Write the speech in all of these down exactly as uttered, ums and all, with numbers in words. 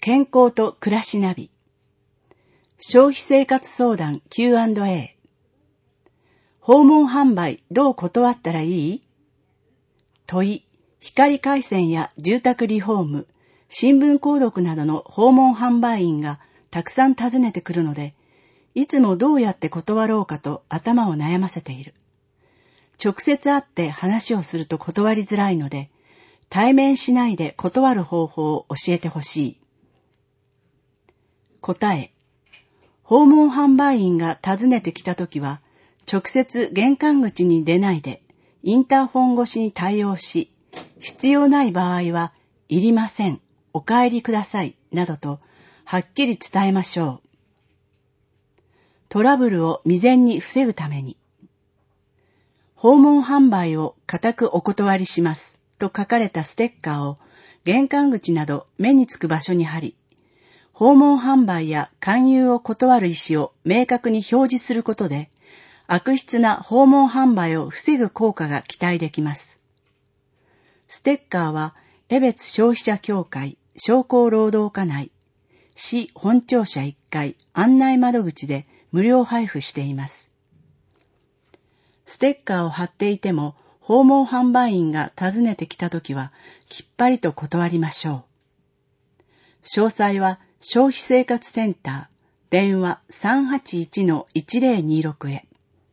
健康と暮らしナビ消費生活相談 キューアンドエー 訪問販売どう断ったらいい？問い、光回線や住宅リフォーム、新聞購読などの訪問販売員がたくさん訪ねてくるので、いつもどうやって断ろうかと頭を悩ませている。直接会って話をすると断りづらいので、対面しないで断る方法を教えてほしい。答え、訪問販売員が訪ねてきたときは、直接玄関口に出ないで、インターフォン越しに対応し、必要ない場合は、いりません、お帰りください、などと、はっきり伝えましょう。トラブルを未然に防ぐために、訪問販売を固くお断りします、と書かれたステッカーを、玄関口など目につく場所に貼り、訪問販売や勧誘を断る意思を明確に表示することで、悪質な訪問販売を防ぐ効果が期待できます。ステッカーは、江別消費者協会商工労働課内、市本庁舎いっかい案内窓口で無料配布しています。ステッカーを貼っていても、訪問販売員が訪ねてきたときは、きっぱりと断りましょう。詳細は、消費生活センター、電話 さんはちいちのいちぜろにろく へ。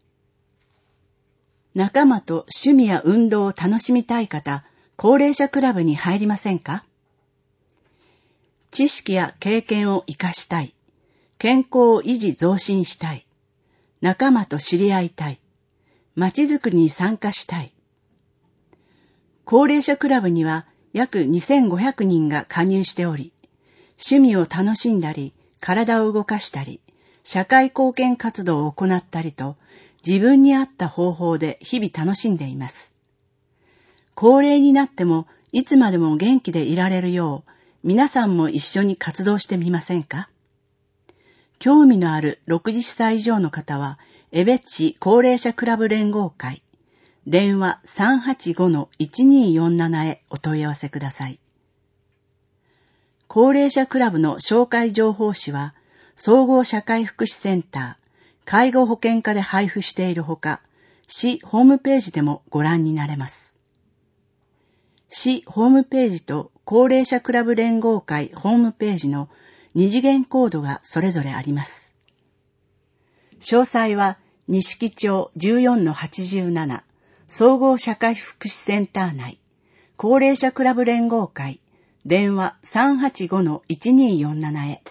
仲間と趣味や運動を楽しみたい方、高齢者クラブに入りませんか？知識や経験を活かしたい。健康を維持増進したい。仲間と知り合いたい。まちづくりに参加したい。高齢者クラブには約にせんごひゃくにんが加入しており、趣味を楽しんだり、体を動かしたり、社会貢献活動を行ったりと、自分に合った方法で日々楽しんでいます。高齢になってもいつまでも元気でいられるよう、皆さんも一緒に活動してみませんか？興味のあるろくじゅっさい以上の方は、江別市高齢者クラブ連合会、電話 さんはちごのいちによんなな へお問い合わせください。高齢者クラブの紹介情報誌は、総合社会福祉センター、介護保険課で配布しているほか、市ホームページでもご覧になれます。市ホームページと高齢者クラブ連合会ホームページの二次元コードがそれぞれあります。詳細は、錦町 じゅうよんのはちじゅうなな 総合社会福祉センター内、高齢者クラブ連合会、電話 さんはちごのいちによんなな へ。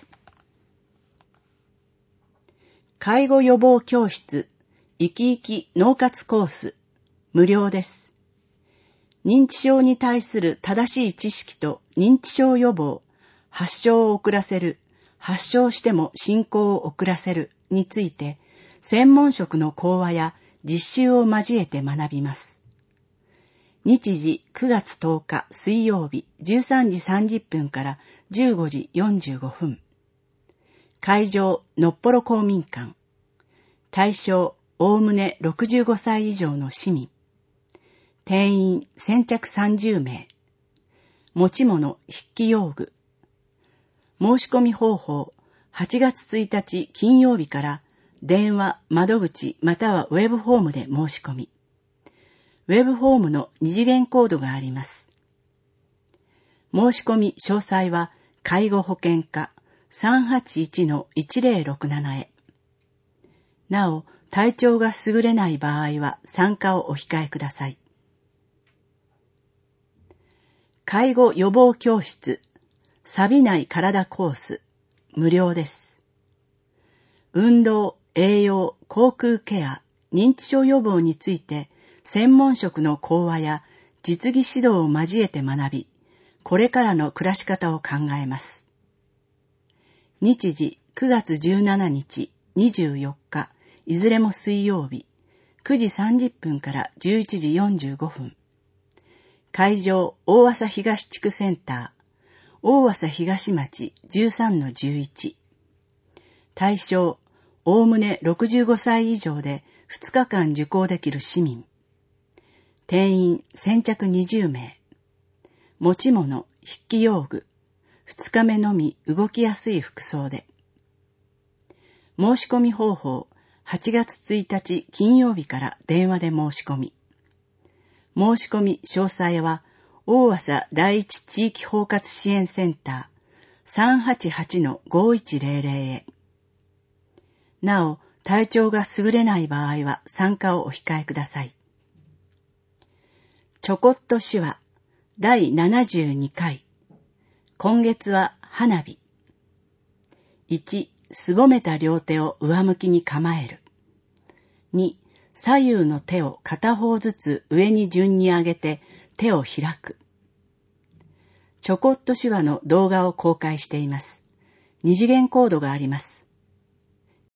介護予防教室、生き生き脳活コース、無料です。認知症に対する正しい知識と認知症予防、発症を遅らせる、発症しても進行を遅らせるについて、専門職の講話や実習を交えて学びます。日時くがつとおか水曜日じゅうさんじさんじゅっぷんからじゅうごじよんじゅうごふん。会場のっぽろ公民館。対象おおむねろくじゅうごさい以上の市民。定員先着さんじゅうめい。持ち物筆記用具。申し込み方法はちがつついたち金曜日から電話、窓口またはウェブフォームで申し込み。ウェブフォームの二次元コードがあります。申し込み詳細は介護保険課 さんはちいちのいちぜろろくなな へ。なお、体調が優れない場合は参加をお控えください。介護予防教室、錆びない体コース、無料です。運動、栄養、口腔ケア、認知症予防について、専門職の講話や実技指導を交えて学び、これからの暮らし方を考えます。日時くがつじゅうしちにち、にじゅうよっか、いずれも水曜日、くじさんじゅっぷんからじゅういちじよんじゅうごふん。会場、大浅東地区センター、大浅東町 じゅうさんのじゅういち。対象、おおむねろくじゅうごさい以上でふつかかん受講できる市民。定員先着にじゅうめい。持ち物、筆記用具。 二日目のみ動きやすい服装で。申し込み方法、はちがつついたち金曜日から電話で申し込み。申し込み詳細は、大浅第一地域包括支援センター さんはちはちのごいちぜろぜろ へ。なお、体調が優れない場合は参加をお控えください。ちょこっと手話だいななじゅうにかい。今月は花火。いち、すぼめた両手を上向きに構える。に、左右の手を片方ずつ上に順に上げて手を開く。ちょこっと手話の動画を公開しています。二次元コードがあります。